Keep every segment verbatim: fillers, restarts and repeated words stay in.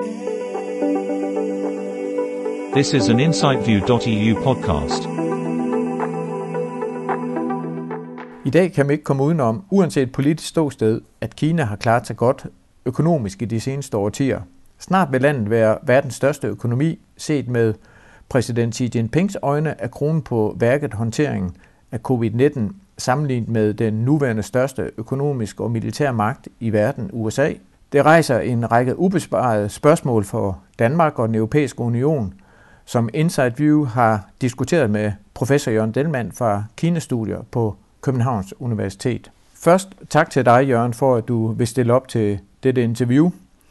This is an InsightView dot e u podcast. I dag kan man ikke komme udenom, uanset politisk ståsted, at Kina har klaret sig godt økonomisk i de seneste årtier. Snart vil landet være verdens største økonomi, set med præsident Xi Jinpings øjne er kronen på værket håndteringen af covid nitten, sammenlignet med den nuværende største økonomiske og militære magt i verden, U S A. Det rejser en række ubesvarede spørgsmål for Danmark og den europæiske union, som InsightView har diskuteret med professor Jørgen Delmann fra Kina-studier på Københavns Universitet. Først tak til dig, Jørgen, for at du vil stille op til dette interview.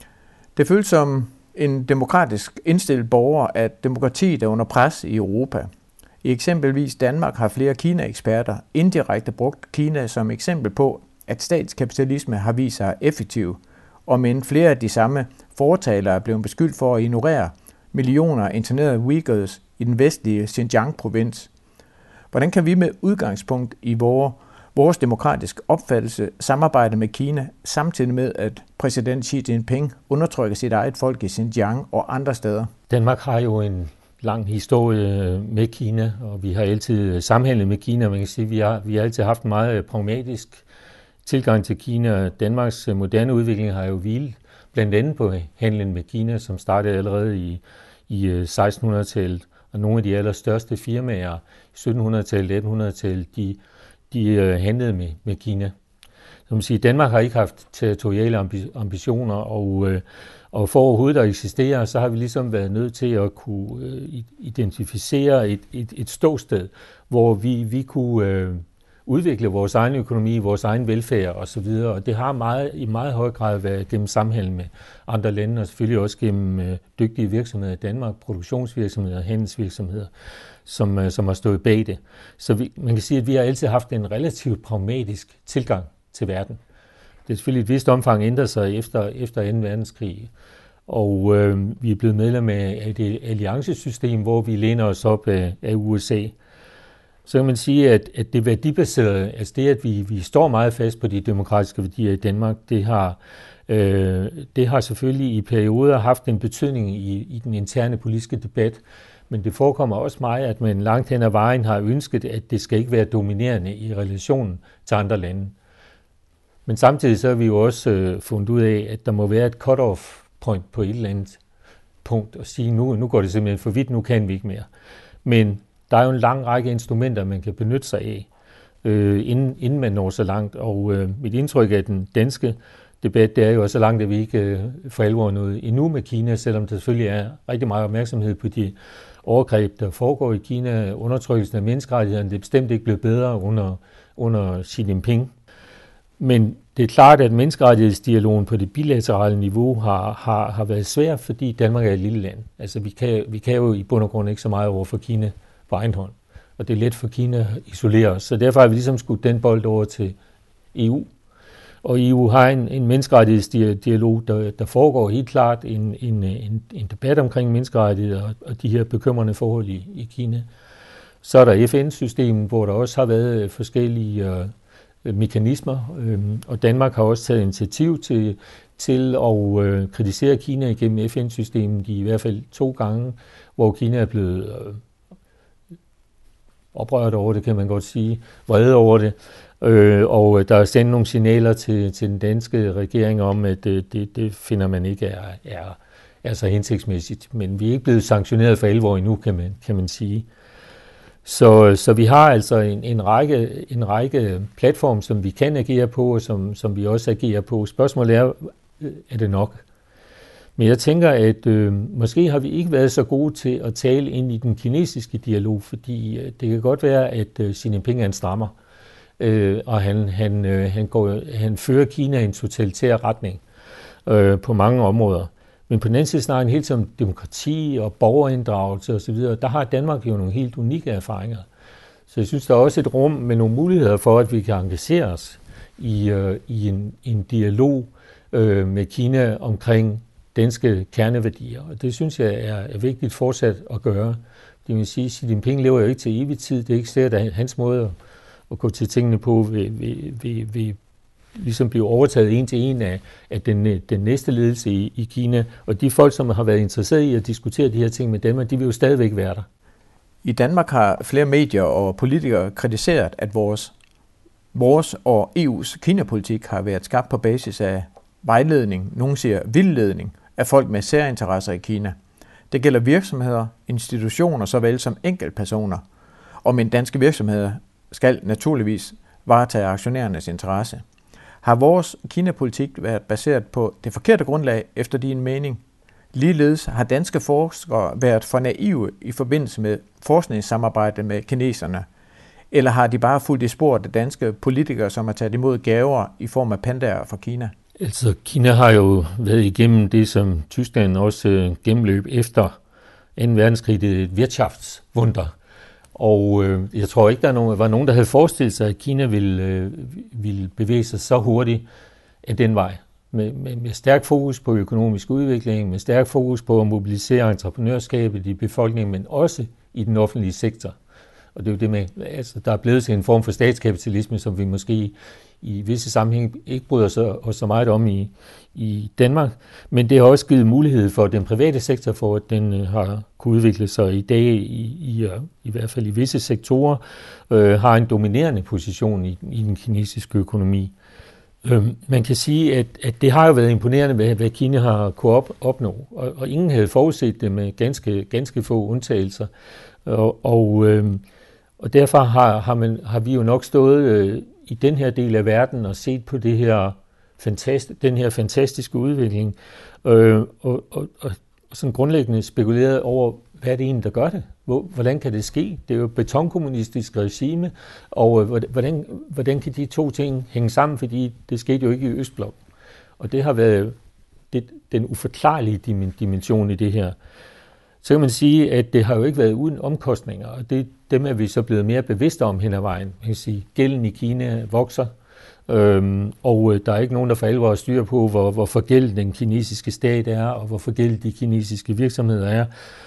Det føles som en demokratisk indstillet borger, at demokratiet er under pres i Europa. I eksempelvis Danmark har flere Kina-eksperter indirekte brugt Kina som eksempel på, at statskapitalisme har vist sig effektiv, og men flere af de samme fortalere er blevet beskyldt for at ignorere millioner af internerede Uyghurs i den vestlige Xinjiang-provins. Hvordan kan vi med udgangspunkt i vores, vores demokratiske opfattelse samarbejde med Kina, samtidig med at præsident Xi Jinping undertrykker sit eget folk i Xinjiang og andre steder? Danmark har jo en lang historie med Kina, og vi har altid samhandlet med Kina. Man kan sige, at vi har, vi har altid haft en meget pragmatisk tilgang til Kina. Danmarks moderne udvikling har jo hvilet blandt andet på handlen med Kina, som startede allerede i, i sekstenhundredetallet. Og nogle af de allerstørste firmaer i syttenhundredetallet, attenhundredetallet, de, de handlede med, med Kina. Så man siger, Danmark har ikke haft territoriale ambitioner, og, og for overhovedet at eksistere, så har vi ligesom været nødt til at kunne identificere et, et, et ståsted, hvor vi, vi kunne udvikle vores egen økonomi, vores egen velfærd osv. Og det har meget, i meget høj grad været gennem samhandel med andre lande, og selvfølgelig også gennem øh, dygtige virksomheder i Danmark, produktionsvirksomheder og handelsvirksomheder, som, øh, som har stået bag det. Så vi, man kan sige, at vi har altid haft en relativt pragmatisk tilgang til verden. Det er selvfølgelig et vist omfang ændret sig efter, efter anden verdenskrig, og øh, vi er blevet medlem af et alliancesystem, hvor vi læner os op af, af U S A. Så kan man sige, at, at det værdibaserede, altså det, at vi, vi står meget fast på de demokratiske værdier i Danmark, det har, øh, det har selvfølgelig i perioder haft en betydning i, i den interne politiske debat, men det forekommer også mig, at man langt hen ad vejen har ønsket, at det skal ikke være dominerende i relationen til andre lande. Men samtidig så har vi jo også øh, fundet ud af, at der må være et cut-off point på et eller andet punkt, og sige, nu, nu går det simpelthen for vidt, nu kan vi ikke mere. Men der er jo en lang række instrumenter, man kan benytte sig af, øh, inden, inden man når så langt. Og øh, mit indtryk af den danske debat, det er jo også så langt, at vi ikke øh, for alvor noget endnu med Kina, selvom der selvfølgelig er rigtig meget opmærksomhed på de overgreb, der foregår i Kina. Undertrykkelsen af menneskerettighederne, det er bestemt ikke blevet bedre under, under Xi Jinping. Men det er klart, at menneskerettighedsdialogen på det bilaterale niveau har, har, har været svær, fordi Danmark er et lille land. Altså vi kan, vi kan jo i bund og grund ikke så meget over for Kina på egen hånd, og det er let for Kina at isolere os. Så derfor har vi ligesom skudt den bold over til E U. Og E U har en, en menneskerettighedsdialog, der, der foregår helt klart en, en, en, en debat omkring menneskerettigheder og, og de her bekymrende forhold i, i Kina. Så er der F N-systemet, hvor der også har været forskellige øh, mekanismer, øh, og Danmark har også taget initiativ til, til at øh, kritisere Kina igennem F N-systemet i, i hvert fald to gange, hvor Kina er blevet øh, oprørt over det, kan man godt sige, vrede over det. Øh, og der er sendt nogle signaler til, til den danske regering om, at det, det, det finder man ikke er, er, er så hensigtsmæssigt. Men vi er ikke blevet sanktioneret for alvor endnu, kan man, kan man sige. Så, så vi har altså en, en, række, en række platforme, som vi kan agere på, og som, som vi også agerer på. Spørgsmålet er, er det nok? Men jeg tænker, at øh, måske har vi ikke været så gode til at tale ind i den kinesiske dialog, fordi øh, det kan godt være, at øh, Xi Jinping er en strammer, øh, og han, han, øh, han, går, han fører Kina i en totalitær retning øh, på mange områder. Men på den anden side snakker han helt som demokrati og borgerinddragelse osv. Der har Danmark jo nogle helt unikke erfaringer. Så jeg synes, der er også et rum med nogle muligheder for, at vi kan engagere os i, øh, i en, en dialog øh, med Kina omkring danske kerneværdier. Og det synes jeg er, er vigtigt fortsat at gøre. Det vil sige, at Xi Jinping lever jo ikke til evig tid. Det er ikke sikkert, at hans måde at gå til tingene på vil, vil, vil, vil ligesom blive overtaget en til en af, af den, den næste ledelse i, i Kina. Og de folk, som har været interesseret i at diskutere de her ting med Danmark, de vil jo stadigvæk være der. I Danmark har flere medier og politikere kritiseret, at vores, vores og E U's Kina-politik har været skabt på basis af vejledning, nogen siger vildledning, af folk med særinteresser i Kina. Det gælder virksomheder, institutioner såvel som enkeltpersoner. Og men danske virksomheder skal naturligvis varetage aktionærernes interesse. Har vores Kina-politik været baseret på det forkerte grundlag efter din mening? Ligeledes har danske forskere været for naive i forbindelse med forskningssamarbejde med kineserne, eller har de bare fulgt i spor af danske politikere, som har taget imod gaver i form af pandaer fra Kina? Altså, Kina har jo været igennem det, som Tyskland også gennemløb efter anden verdenskrig, det er et Wirtschaftswunder. Og øh, jeg tror ikke, der nogen, var nogen, der havde forestillet sig, at Kina ville, øh, ville bevæge sig så hurtigt af den vej. Med, med, med stærk fokus på økonomisk udvikling, med stærk fokus på at mobilisere entreprenørskabet i befolkningen, men også i den offentlige sektor. Og det er jo det med, altså, der er blevet til en form for statskapitalisme, som vi måske i visse sammenhæng ikke bryder os så meget om i, i Danmark. Men det har også givet mulighed for den private sektor, for at den har kunne udvikle sig i dag, i, i, i hvert fald i visse sektorer, øh, har en dominerende position i, i den kinesiske økonomi. Øh, man kan sige, at, at det har jo været imponerende, hvad, hvad Kina har kunne op, opnå, og, og ingen havde forudset det med ganske, ganske få undtagelser. Og, og, øh, og derfor har, har, man, har vi jo nok stået øh, i den her del af verden og set på det her fantast, den her fantastiske udvikling, øh, og, og, og sådan grundlæggende spekuleret over, hvad er det egentlig, der gør det? Hvordan kan det ske? Det er jo et betonkommunistisk regime, og hvordan, hvordan kan de to ting hænge sammen, fordi det skete jo ikke i Østblok. Og det har været det, den uforklarlige dimension i det her. Så kan man sige, at det har jo ikke været uden omkostninger, og det, dem er vi så blevet mere bevidste om hen ad vejen. Man kan sige, gælden i Kina vokser, øhm, og der er ikke nogen, der for alvor styr på, hvor, hvor forgældet den kinesiske stat er, og hvor forgældet de kinesiske virksomheder er.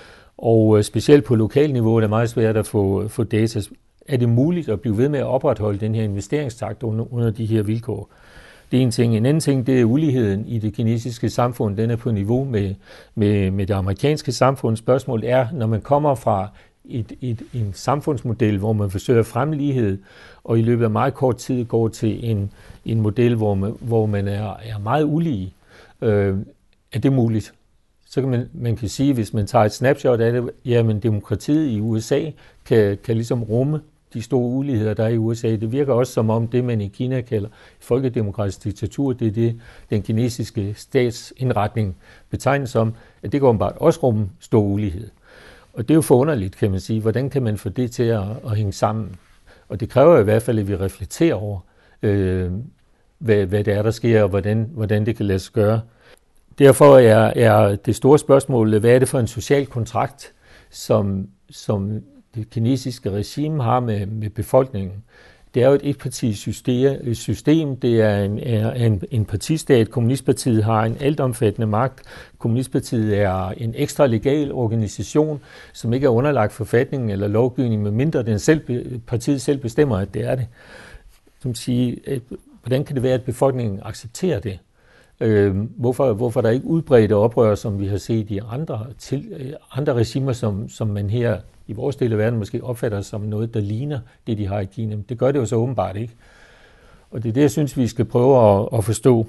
Og specielt på lokalniveau er det meget svært at få, få data. Er det muligt at blive ved med at opretholde den her investeringstakt under, under de her vilkår? Det er en ting. En anden ting, det er uligheden i det kinesiske samfund. Den er på niveau med, med, med det amerikanske samfund. Spørgsmålet er, når man kommer fra et, et, en samfundsmodel, hvor man forsøger at fremme lighed, og i løbet af meget kort tid går til en, en model, hvor man, hvor man er, er meget ulige, øh, er det muligt? Så kan man, man kan sige, hvis man tager et snapshot af det, jamen demokratiet i U S A kan, kan ligesom rumme de store uligheder, der er i U S A. Det virker også som om det, man i Kina kalder folkedemokratisk diktatur, det er det, den kinesiske statsindretning betegnes som, at det går bare også rumme stor ulighed. Og det er jo forunderligt, kan man sige. Hvordan kan man få det til at, at hænge sammen? Og det kræver i hvert fald, at vi reflekterer over, øh, hvad, hvad det er, der sker, og hvordan, hvordan det kan lade sig gøre. Derfor er, er det store spørgsmål, hvad er det for en social kontrakt, som, som det kinesiske regime har med, med befolkningen. Det er jo et etpartisystem, det er en, er en, en partistat. Kommunistpartiet har en altomfattende magt. Kommunistpartiet er en ekstra legal organisation, som ikke er underlagt forfatningen eller lovgivning, medmindre den selv, partiet selv bestemmer, at det er det. Som siger, hvordan kan det være, at befolkningen accepterer det? Hvorfor, hvorfor der ikke udbredte oprør, som vi har set i andre, til, andre regimer, som, som man her i vores del af verden måske opfatter som noget, der ligner det, de har i Kina. Det gør det jo så åbenbart ikke. Og det er det, jeg synes, vi skal prøve at, at forstå.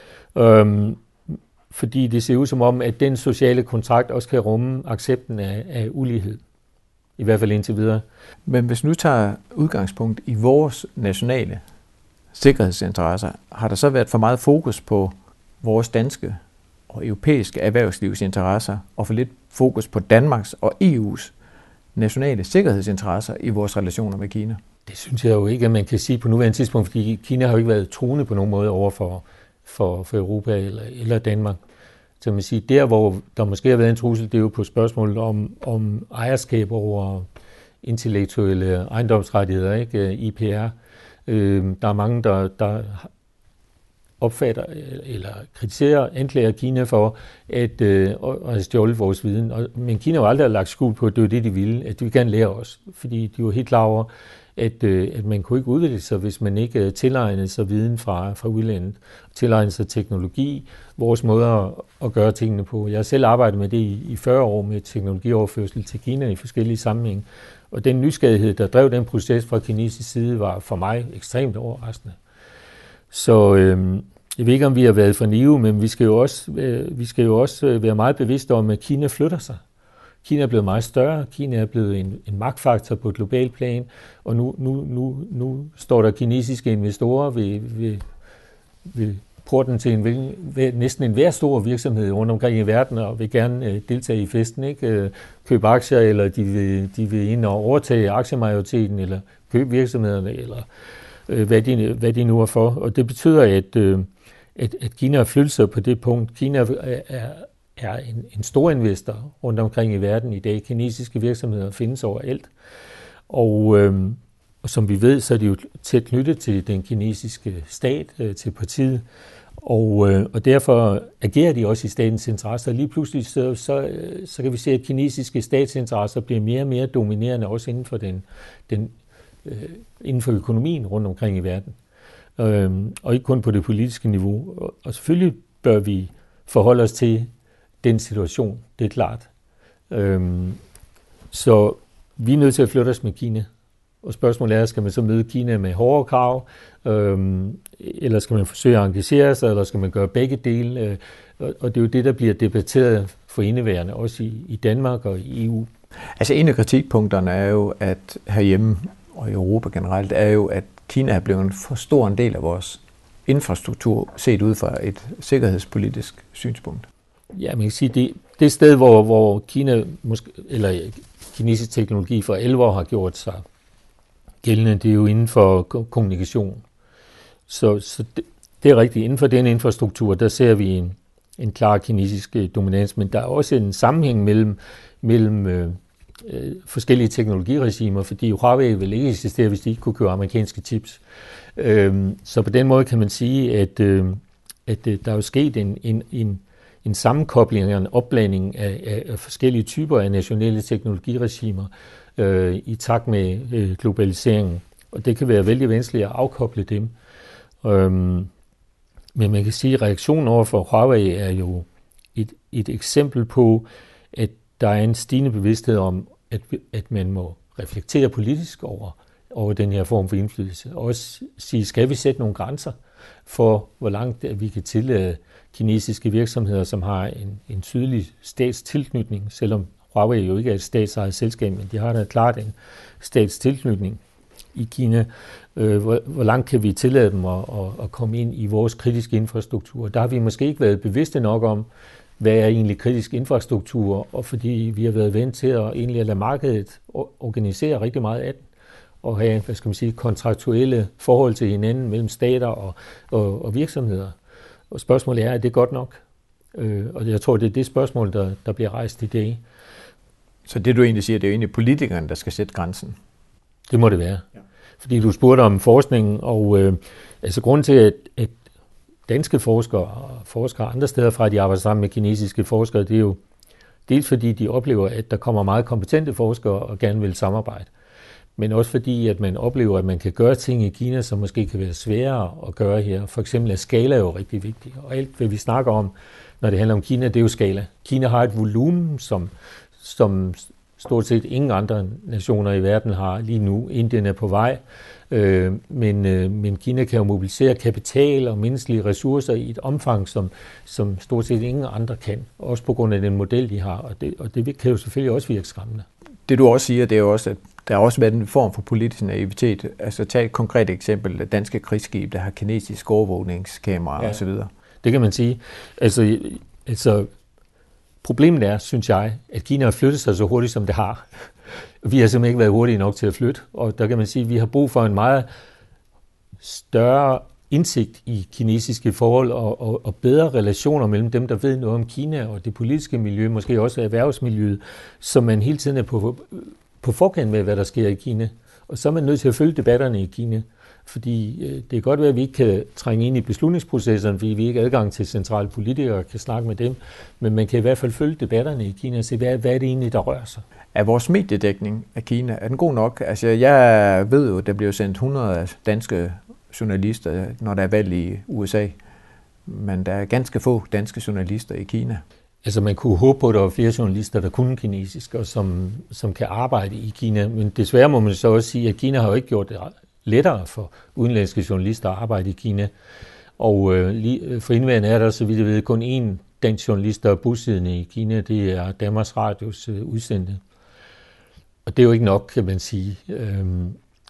Øhm, fordi det ser ud som om, at den sociale kontrakt også kan rumme accepten af, af ulighed. I hvert fald indtil videre. Men hvis nu tager udgangspunkt i vores nationale sikkerhedsinteresser, har der så været for meget fokus på vores danske og europæiske erhvervslivsinteresser, og for lidt fokus på Danmarks og E U's nationale sikkerhedsinteresser i vores relationer med Kina? Det synes jeg jo ikke, at man kan sige på nuværende tidspunkt, fordi Kina har jo ikke været truende på nogen måde over for, for, for Europa eller, eller Danmark. Så man siger, der hvor der måske har været en trussel, det er jo på spørgsmålet om, om ejerskab over intellektuelle ejendomsrettigheder, ikke? I P R. Øh, der er mange, der, der opfatter eller kritiserer, anklager Kina for at, øh, at have stjålet vores viden. Og, men Kina har aldrig lagt skjul på, at det var det, de ville, at de ville gerne lære os. Fordi de var helt klar over, at, øh, at man kunne ikke udvikle sig, hvis man ikke tilegnede sig viden fra, fra udlandet. Tilegnede sig teknologi, vores måder at, at gøre tingene på. Jeg har selv arbejdet med det i, i fyrre år med teknologioverførsel til Kina i forskellige sammenhænge. Og den nysgerrighed, der drev den proces fra kinesisk side, var for mig ekstremt overraskende. Så øh, jeg ved ikke, om vi har været for naive, men vi skal jo også, øh, vi skal jo også være meget bevidste om, at Kina flytter sig. Kina er blevet meget større, Kina er blevet en, en magtfaktor på et globalt plan, og nu, nu, nu, nu står der kinesiske investorer ved, ved, ved porten til en, ved, næsten en hver stor virksomhed rundt omkring i verden, og vil gerne øh, deltage i festen, ikke? Øh, købe aktier, eller de vil, de vil ind og overtage aktiemajoriteten, eller købe virksomhederne, eller øh, hvad, de, hvad de nu er for. Og det betyder, at, øh, at, at Kina har flyttet sig på det punkt. Kina er, er er en, en stor investor rundt omkring i verden i dag. Kinesiske virksomheder findes overalt. Og, øhm, og som vi ved, så er de jo tæt knyttet til den kinesiske stat, øh, til partiet. Og, øh, og derfor agerer de også i statens interesser. Lige pludselig så, så, så kan vi se, at kinesiske statsinteresser bliver mere og mere dominerende, også inden for, den, den, øh, inden for økonomien rundt omkring i verden. Øhm, og ikke kun på det politiske niveau. Og, og selvfølgelig bør vi forholde os til den situation, det er klart. Øhm, så vi er nødt til at flytte os med Kina. Og spørgsmålet er, skal man så møde Kina med hårdere krav, øhm, eller skal man forsøge at engagere sig, eller skal man gøre begge dele? Øh, og, og det er jo det, der bliver debatteret for indeværende, også i, i Danmark og i E U. Altså en af kritikpunkterne er jo, at herhjemme og i Europa generelt, er jo, at Kina er blevet en for stor en del af vores infrastruktur, set ud fra et sikkerhedspolitisk synspunkt. Ja, man kan sige, det, det sted, hvor, hvor Kina, måske, eller kinesisk teknologi for alvor har gjort sig gældende, det er jo inden for kommunikation. Så, så det, det er rigtigt. Inden for den infrastruktur, der ser vi en, en klar kinesisk dominans, men der er også en sammenhæng mellem, mellem øh, øh, forskellige teknologiregimer, fordi Huawei vil ikke eksistere, hvis de ikke kunne købe amerikanske chips. Øh, så på den måde kan man sige, at, øh, at der er jo sket en, en, en en sammenkobling og en opblanding af, af, af forskellige typer af nationale teknologiregimer øh, i takt med øh, globaliseringen. Og det kan være vældig vanskeligt at afkoble dem. Øhm, men man kan sige, at reaktionen over for Huawei er jo et, et eksempel på, at der er en stigende bevidsthed om, at, at man må reflektere politisk over, over den her form for indflydelse. Og også sige, skal vi sætte nogle grænser for, hvor langt vi kan tillade kinesiske virksomheder, som har en, en tydelig statstilknytning, selvom Huawei jo ikke er et statsejet selskab, men de har da klart en statstilknytning i Kina. Øh, hvor, hvor langt kan vi tillade dem at, at, at komme ind i vores kritiske infrastruktur? Der har vi måske ikke været bevidste nok om, hvad er egentlig kritisk infrastruktur, og fordi vi har været vant til at egentlig lade markedet organisere rigtig meget af den, og have, hvad skal man sige, kontraktuelle forhold til hinanden mellem stater og, og, og virksomheder. Og spørgsmålet er, er det godt nok? Øh, og jeg tror, det er det spørgsmål, der, der bliver rejst i dag. Så det du egentlig siger, det er jo egentlig politikerne, der skal sætte grænsen? Det må det være. Ja. Fordi du spurgte om forskningen, og øh, altså grunden til, at, at danske forskere og forskere andre steder fra, de arbejder sammen med kinesiske forskere, det er jo dels fordi, de oplever, at der kommer meget kompetente forskere og gerne vil samarbejde. Men også fordi, at man oplever, at man kan gøre ting i Kina, som måske kan være sværere at gøre her. For eksempel er skala jo rigtig vigtig. Og alt, hvad vi snakker om, når det handler om Kina, det er jo skala. Kina har et volumen, som, som stort set ingen andre nationer i verden har lige nu. Indien er på vej, øh, men, øh, men Kina kan jo mobilisere kapital og menneskelige ressourcer i et omfang, som, som stort set ingen andre kan. Også på grund af den model, de har. Og det, og det kan jo selvfølgelig også virke skræmmende. Det du også siger, det er jo også, at der har også været en form for politisk naivitet. Altså tag et konkret eksempel, danske krigsskib, der har kinesisk overvågningskamera ja, osv. Det kan man sige. Altså, altså, problemet er, synes jeg, at Kina har flyttet sig så hurtigt, som det har. Vi har simpelthen ikke været hurtige nok til at flytte, og der kan man sige, at vi har brug for en meget større indsigt i kinesiske forhold og, og, og bedre relationer mellem dem, der ved noget om Kina og det politiske miljø, måske også erhvervsmiljøet, så man hele tiden er på, på forkant med, hvad der sker i Kina. Og så er man nødt til at følge debatterne i Kina. Fordi øh, det kan godt være, at vi ikke kan trænge ind i beslutningsprocesserne, fordi vi ikke har adgang til centrale politikere og kan snakke med dem, men man kan i hvert fald følge debatterne i Kina og se, hvad, hvad er det egentlig, der rører sig. Er vores mediedækning af Kina, er den god nok? Altså, jeg ved jo, at der bliver sendt hundrede danske journalister, når der er valg i U S A, men der er ganske få danske journalister i Kina. Altså man kunne håbe på, at der var flere journalister, der kunne kinesisk, og som, som kan arbejde i Kina. Men desværre må man så også sige, at Kina har jo ikke gjort det lettere for udenlandske journalister at arbejde i Kina. Og øh, lige, for indværende er der, så vidt jeg ved, kun én dansk journalist, der er bosiddende i Kina. Det er Danmarks Radios øh, udsendte. Og det er jo ikke nok, kan man sige. Øhm,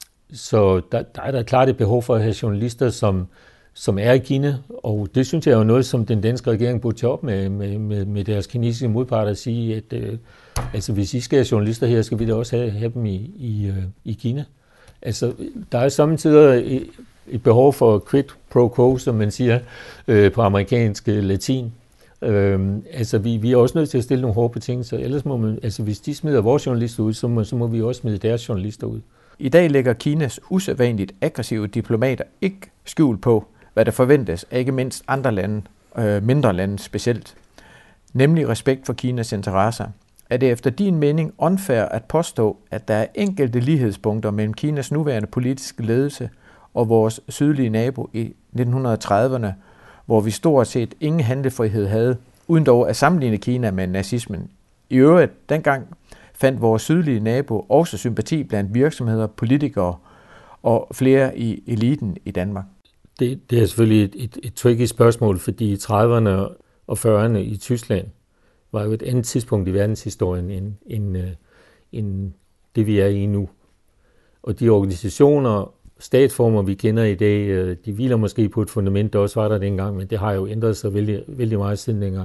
så der, der er der klart et behov for at have journalister, som som er i Kina, og det synes jeg er jo noget, som den danske regering burde tage op med, med, med, med deres kinesiske modparter at sige, at øh, altså, hvis I skal have journalister her, skal vi da også have, have dem i, i, øh, i Kina. Altså, der er samtidig et, et behov for quid pro quo, som man siger øh, på amerikansk latin. Øh, altså, vi, vi er også nødt til at stille nogle hårde betingelser, ellers må man, altså, hvis de smider vores journalister ud, så må, så må vi også smide deres journalister ud. I dag lægger Kinas usædvanligt aggressive diplomater ikke skjul på, hvad der forventes af ikke mindst andre lande, øh, mindre lande specielt, nemlig respekt for Kinas interesser. Er det efter din mening unfair at påstå, at der er enkelte lighedspunkter mellem Kinas nuværende politiske ledelse og vores sydlige nabo i nitten trediverne, hvor vi stort set ingen handlefrihed havde, uden dog at sammenligne Kina med nazismen? I øvrigt, dengang fandt vores sydlige nabo også sympati blandt virksomheder, politikere og flere i eliten i Danmark. Det, det er selvfølgelig et, et, et tricky spørgsmål, fordi trediverne og fyrrerne i Tyskland var jo et andet tidspunkt i verdenshistorien end, end, end det, vi er i nu. Og de organisationer, statsformer, vi kender i dag, de hviler måske på et fundament, der også var der dengang, men det har jo ændret sig vældig, vældig meget siden dengang.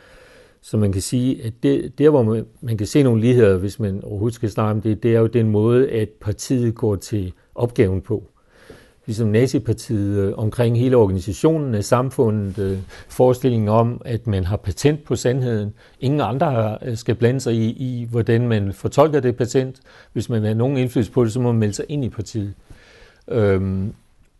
Så man kan sige, at det, der, hvor man, man kan se nogle ligheder, hvis man overhovedet skal snakke om det, det er jo den måde, at partiet går til opgaven på. Ligesom nazipartiet øh, omkring hele organisationen af samfundet, øh, forestillingen om, at man har patent på sandheden. Ingen andre har, skal blande sig i, i, hvordan man fortolker det patent. Hvis man har nogen indflydelse på det, så må man melde sig ind i partiet. Øhm,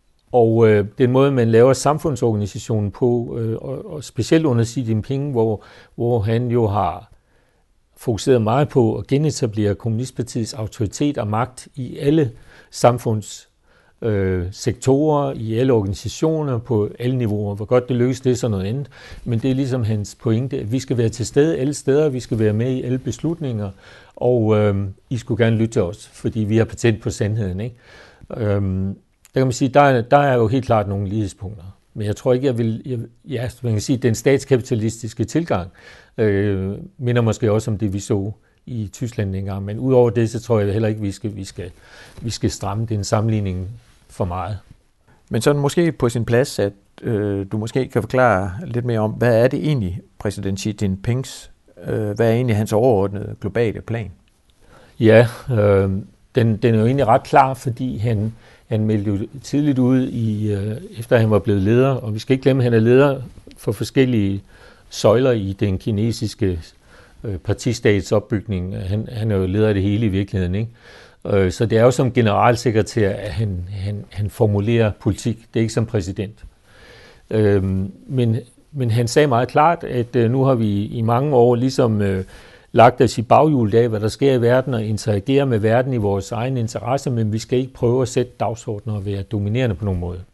og øh, den måde, man laver samfundsorganisationen på, øh, og, og specielt under Xi Jinping, hvor, hvor han jo har fokuseret meget på at genetablere kommunistpartiets autoritet og magt i alle samfunds Øh, sektorer, i alle organisationer, på alle niveauer. Hvor godt det lykkes, det er så noget andet. Men det er ligesom hans pointe, at vi skal være til stede alle steder, vi skal være med i alle beslutninger, og øh, I skulle gerne lytte til os, fordi vi har patent på sandheden. Ikke? Øh, der kan man sige, der er, der er jo helt klart nogle lighedspunkter. Men jeg tror ikke, jeg vil... Jeg, ja, man kan sige, den statskapitalistiske tilgang øh, minder måske også om det, vi så i Tyskland engang. Men udover det, så tror jeg heller ikke, vi skal, vi skal, vi skal stramme den sammenligning for meget. Men så er det måske på sin plads, at øh, du måske kan forklare lidt mere om, hvad er det egentlig, præsident Xi Jinpings, øh, hvad er egentlig hans overordnede globale plan? Ja, øh, den, den er jo egentlig ret klar, fordi han, han meldte jo tidligt ud, i, øh, efter han var blevet leder, og vi skal ikke glemme, at han er leder for forskellige søjler i den kinesiske øh, partistats opbygning. Han, han er jo leder af det hele i virkeligheden, ikke? Så det er jo som generalsekretær, at han, han, han formulerer politik. Det er ikke som præsident. Øhm, men, men han sagde meget klart, at øh, nu har vi i mange år ligesom øh, lagt os i baghjulet af, hvad der sker i verden, og interagere med verden i vores egen interesse, men vi skal ikke prøve at sætte dagsordner og være dominerende på nogen måde.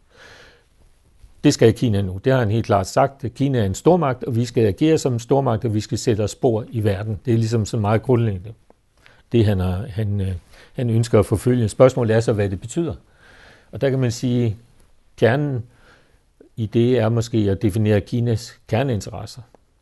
Det skal Kina nu. Det har han helt klart sagt. Kina er en stormagt, og vi skal agere som en stormagt, og vi skal sætte os spor i verden. Det er ligesom så meget grundlæggende. Det han, har, han, han ønsker at forfølge. Spørgsmålet er så, hvad det betyder. Og der kan man sige, at kernen i det er måske at definere Kinas kerneinteresser.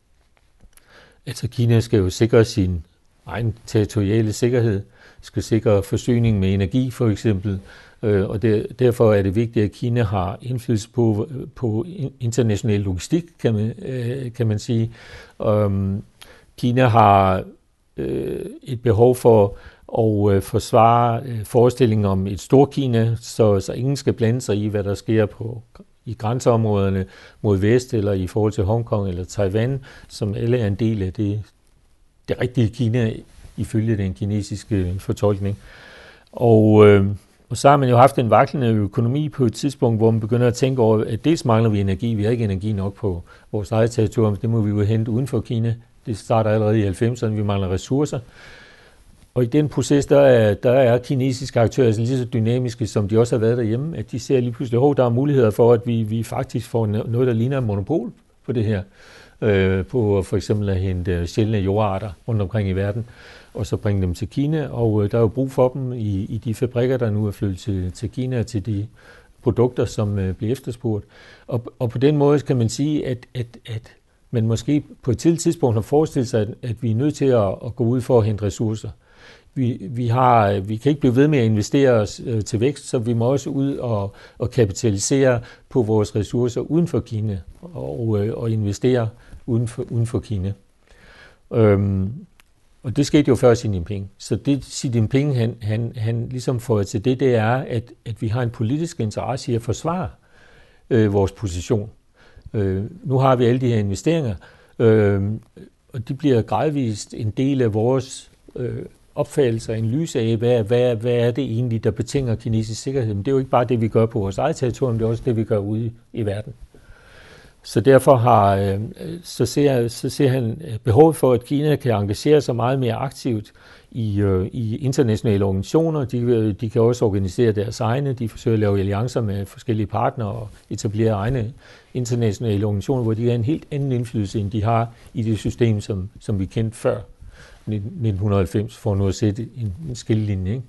Altså Kina skal jo sikre sin egen territoriale sikkerhed, skal sikre forsyning med energi for eksempel, og det, derfor er det vigtigt, at Kina har indflydelse på, på international logistik, kan man, kan man sige. Um, Kina har øh, et behov for at øh, forsvare øh, forestillingen om et Storkina, så, så ingen skal blande sig i, hvad der sker på i grænseområderne mod vest, eller i forhold til Hongkong eller Taiwan, som alle er en del af det, det rigtige Kina, ifølge den kinesiske fortolkning. Og, øh, Og så har man jo haft en vaklende økonomi på et tidspunkt, hvor man begynder at tænke over, at dels mangler vi energi, vi har ikke energi nok på vores eget territorium, det må vi jo hente uden for Kina. Det starter allerede i halvfemserne, vi mangler ressourcer. Og i den proces, der er, der er kinesiske aktører altså lige så dynamiske, som de også har været derhjemme, at de ser lige pludselig, at der er muligheder for, at vi, vi faktisk får noget, der ligner en monopol på det her. Øh, på for eksempel at hente sjældne jordarter rundt omkring i verden, og så bringe dem til Kina. Og øh, der er jo brug for dem i, i de fabrikker, der nu er flyttet til, til Kina, til de produkter, som øh, bliver efterspurgt. Og, og på den måde kan man sige, at, at, at man måske på et tidligt tidspunkt har forestillet sig, at, at vi er nødt til at, at gå ud for at hente ressourcer. Vi, vi, har, vi kan ikke blive ved med at investere os øh, til vækst, så vi må også ud og, og kapitalisere på vores ressourcer uden for Kina og, øh, og investere uden for, uden for Kina. Øhm, og det skete jo før Xi Jinping. Så det Xi Jinping han, han, han ligesom får til det, det er, at, at vi har en politisk interesse i at forsvare øh, vores position. Øh, nu har vi alle de her investeringer, øh, og de bliver gradvist en del af vores øh, opfattelser, en lys af, hvad, hvad, hvad er det egentlig, der betinger kinesisk sikkerhed. Men det er jo ikke bare det, vi gør på vores eget territorium, det er også det, vi gør ude i verden. Så derfor har, så ser, så ser han behovet for, at Kina kan engagere sig meget mere aktivt i, i internationale organisationer. De, de kan også organisere deres egne. De forsøger at lave alliancer med forskellige partnere og etablere egne internationale organisationer, hvor de har en helt anden indflydelse, end de har i det system, som, som vi kendte før nitten halvfems, for nu at sætte en, en skillelinje. Ikke?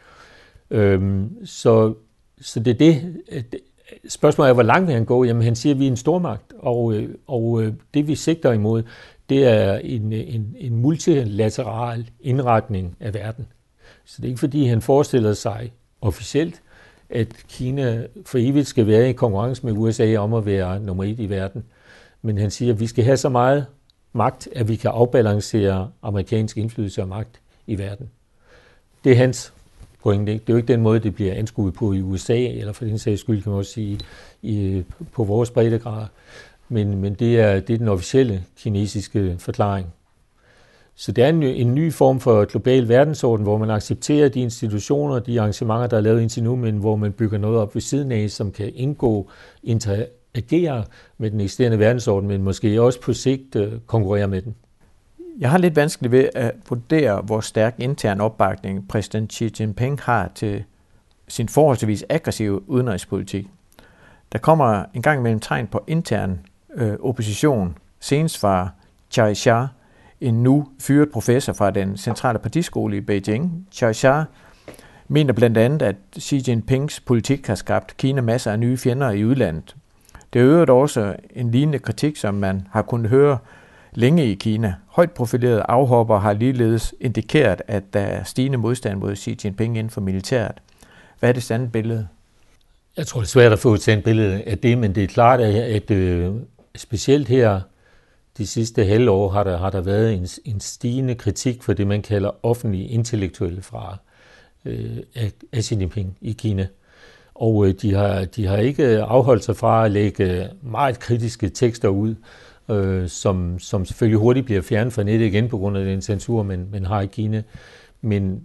Øhm, så, så det er det. Spørgsmålet er, hvor langt vil han gå? Jamen, han siger, at vi er en stormagt, og, og det vi sigter imod, det er en, en, en multilateral indretning af verden. Så det er ikke fordi, han forestiller sig officielt, at Kina for evigt skal være i konkurrence med U S A om at være nummer et i verden. Men han siger, at vi skal have så meget magt, at vi kan afbalancere amerikansk indflydelse og magt i verden. Det er hans pointe. Det er jo ikke den måde, det bliver anskuet på i U S A, eller for den sags skyld kan man også sige i, på vores breddegrad. Men, men det, er, det er den officielle kinesiske forklaring. Så det er en, en ny form for global verdensorden, hvor man accepterer de institutioner, de arrangementer, der er lavet indtil nu, men hvor man bygger noget op ved siden af, som kan indgå, interagere med den eksisterende verdensorden, men måske også på sigt uh, konkurrere med den. Jeg har lidt vanskeligt ved at vurdere, hvor stærk intern opbakning præsident Xi Jinping har til sin forholdsvis aggressive udenrigspolitik. Der kommer en gang imellem tegn på intern øh, opposition. Senest var Chai Xia, en nu fyret professor fra den centrale partiskole i Beijing. Chai Xia mener blandt andet, at Xi Jinpings politik har skabt Kina masser af nye fjender i udlandet. Det er øvrigt også en lignende kritik, som man har kunnet høre længe i Kina. Højt profilerede afhopper har ligeledes indikeret, at der er stigende modstand mod Xi Jinping inden for militæret. Hvad er det sande billede? Jeg tror, det er svært at få et sandt billede af det, men det er klart, at øh, specielt her de sidste halve år har der, har der været en, en stigende kritik for det, man kalder offentlige intellektuelle fra øh, af Xi Jinping i Kina. Og øh, de, har, de har ikke afholdt sig fra at lægge meget kritiske tekster ud, øh, som, som selvfølgelig hurtigt bliver fjernet fra nettet igen på grund af den censur, man, man har i Kina. Men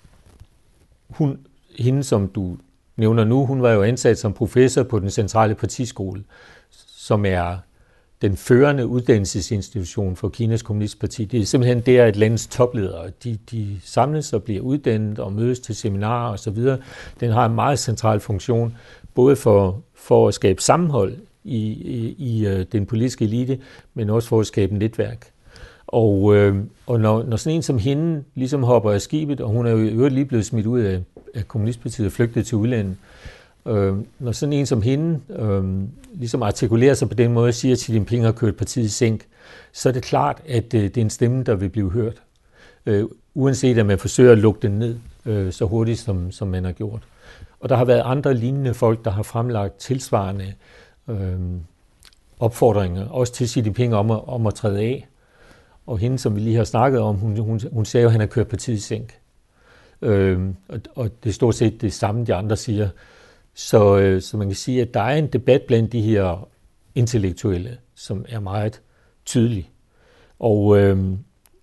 hun, hende, som du nævner nu, hun var jo ansat som professor på den centrale partiskole, som er den førende uddannelsesinstitution for Kinas Kommunistparti. Det er simpelthen der, at landets topledere, de, de samles og bliver uddannet og mødes til seminarer osv. Den har en meget central funktion, både for, for at skabe sammenhold i, i, i den politiske elite, men også for at skabe et netværk. Og, øh, og når, når sådan en som hende ligesom hopper af skibet, og hun er jo i øvrigt lige blevet smidt ud af, af Kommunistpartiet og flygtet til udlandet, øh, når sådan en som hende øh, ligesom artikulerer sig på den måde og siger, at Xi Jinping har kørt partiet i sænk, så er det klart, at øh, det er en stemme, der vil blive hørt. Øh, uanset at man forsøger at lukke den ned øh, så hurtigt, som, som man har gjort. Og der har været andre lignende folk, der har fremlagt tilsvarende øh, opfordringer, også til Xi Jinping om at, om at træde af. Og hende, som vi lige har snakket om, hun, hun, hun sagde jo, at han har kørt partiet i sænk. Øhm, og, og det er stort set det samme, de andre siger. Så, øh, så man kan sige, at der er en debat blandt de her intellektuelle, som er meget tydelig. Og, øh,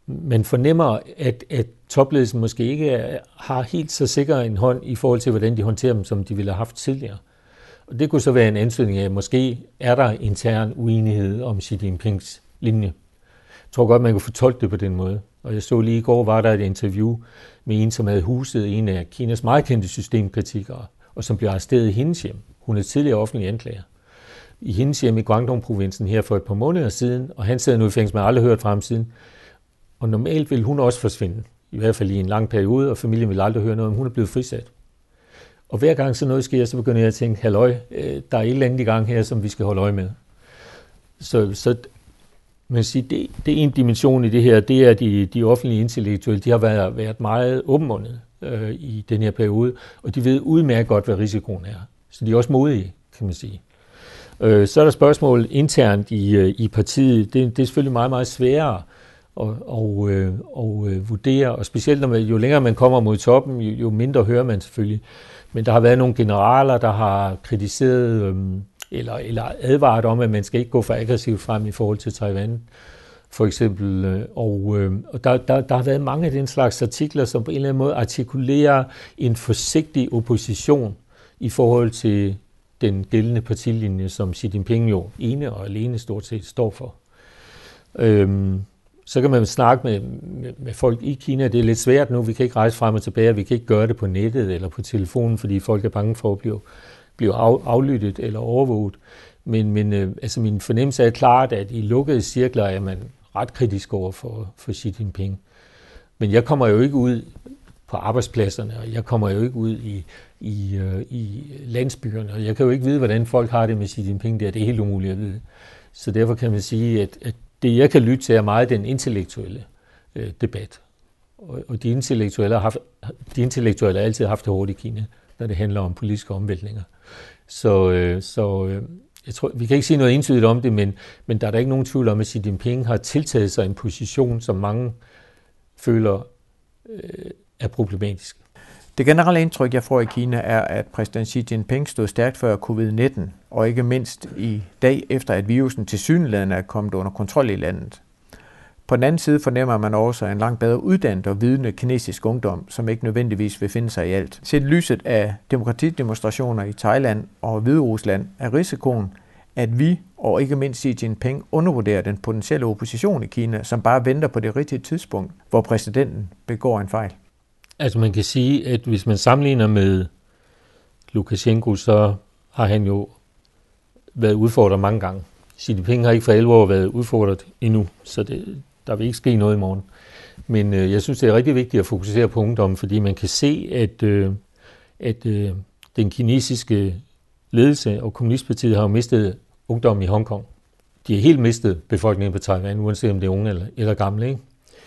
man fornemmer, at, at topledelsen måske ikke er, har helt så sikker en hånd i forhold til, hvordan de håndterer dem, som de ville have haft tidligere. Og det kunne så være en ansøgning af, at måske er der intern uenighed om Xi Jinpings linje. Jeg tror godt, man kan fortolke det på den måde. Og jeg så lige i går, var der et interview med en, som havde huset en af Kinas meget kendte systemkritikere, og som blev arresteret i hendes hjem. Hun er tidligere offentlig anklager. I hendes hjem i Guangdong-provinsen her for et par måneder siden, og han sidder nu i fængsel, man har aldrig hørt fra ham siden. Og normalt vil hun også forsvinde, i hvert fald i en lang periode, og familien vil aldrig høre noget om, hun er blevet frisat. Og hver gang så noget sker, så begynder jeg at tænke, halløj, der er et eller andet i gang her, som vi skal holde øje med. Så, så man siger, det, det er en dimension i det her, det er de, de offentlige intellektuelle, de har været, været meget åbenmundet øh, i den her periode, og de ved udmærket godt, hvad risikoen er. Så de er også modige, kan man sige. Øh, så er der spørgsmål internt i, i partiet, det, det er selvfølgelig meget, meget sværere og, og, øh, og øh, vurdere, og specielt når man, jo længere man kommer mod toppen, jo, jo mindre hører man selvfølgelig. Men der har været nogle generaler, der har kritiseret øh, eller, eller advaret om, at man skal ikke gå for aggressivt frem i forhold til Taiwan, for eksempel. Øh, og øh, og der, der, der har været mange af den slags artikler, som på en eller anden måde artikulerer en forsigtig opposition i forhold til den gældende partilinje, som Xi Jinping jo ene og alene stort set står for. Øh, Så kan man snakke med, med, med folk i Kina. Det er lidt svært nu. Vi kan ikke rejse frem og tilbage. Vi kan ikke gøre det på nettet eller på telefonen, fordi folk er bange for at blive, blive af, aflyttet eller overvåget. Men, men øh, altså min fornemmelse er klart, at i lukkede cirkler er man ret kritisk over for, for Xi Jinping. Men jeg kommer jo ikke ud på arbejdspladserne, og jeg kommer jo ikke ud i, i, øh, i landsbyerne, og jeg kan jo ikke vide, hvordan folk har det med Xi Jinping. Det er, det er helt umuligt at vide. Så derfor kan man sige, at, at det, jeg kan lytte til, er meget den intellektuelle øh, debat. Og, og de, intellektuelle har haft, de intellektuelle har altid haft det hårdt i Kina, når det handler om politiske omvæltninger. Så, øh, så øh, jeg tror, vi kan ikke sige noget entydigt om det, men, men der er der ikke nogen tvivl om, at Xi Jinping har tiltaget sig en position, som mange føler øh, er problematisk. Det generelle indtryk, jeg får i Kina, er, at præsident Xi Jinping stod stærkt før covid nitten, og ikke mindst i dag efter, at virusen tilsyneladende er kommet under kontrol i landet. På den anden side fornemmer man også en langt bedre uddannet og vidende kinesisk ungdom, som ikke nødvendigvis vil finde sig i alt. Set lyset af demokratidemonstrationer i Thailand og Hviderusland er risikoen, at vi og ikke mindst Xi Jinping undervurderer den potentielle opposition i Kina, som bare venter på det rigtige tidspunkt, hvor præsidenten begår en fejl. Altså man kan sige, at hvis man sammenligner med Lukashenko, så har han jo været udfordret mange gange. Xi Jinping har ikke for alvor været udfordret endnu, så det, der vil ikke ske noget i morgen. Men øh, jeg synes, det er rigtig vigtigt at fokusere på ungdommen, fordi man kan se, at, øh, at øh, den kinesiske ledelse og kommunistpartiet har jo mistet ungdommen i Hongkong. De har helt mistet befolkningen på Taiwan, uanset om det er unge eller, eller gamle, ikke?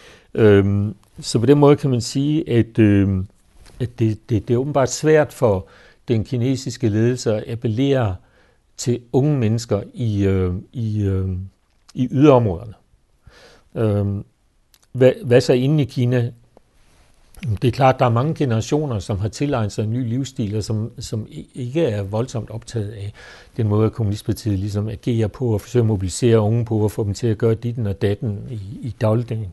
Øhm, så på den måde kan man sige, at, øh, at det, det, det er åbenbart svært for den kinesiske ledelse at appellere til unge mennesker i, øh, i, øh, i yderområderne. Øh, hvad, hvad så inde i Kina? Det er klart, at der er mange generationer, som har tilegnet sig en ny livsstil, og som, som ikke er voldsomt optaget af den måde, at kommunistpartiet ligesom agerer på og forsøger at mobilisere unge på og få dem til at gøre ditten og datten i, i dagligdagen.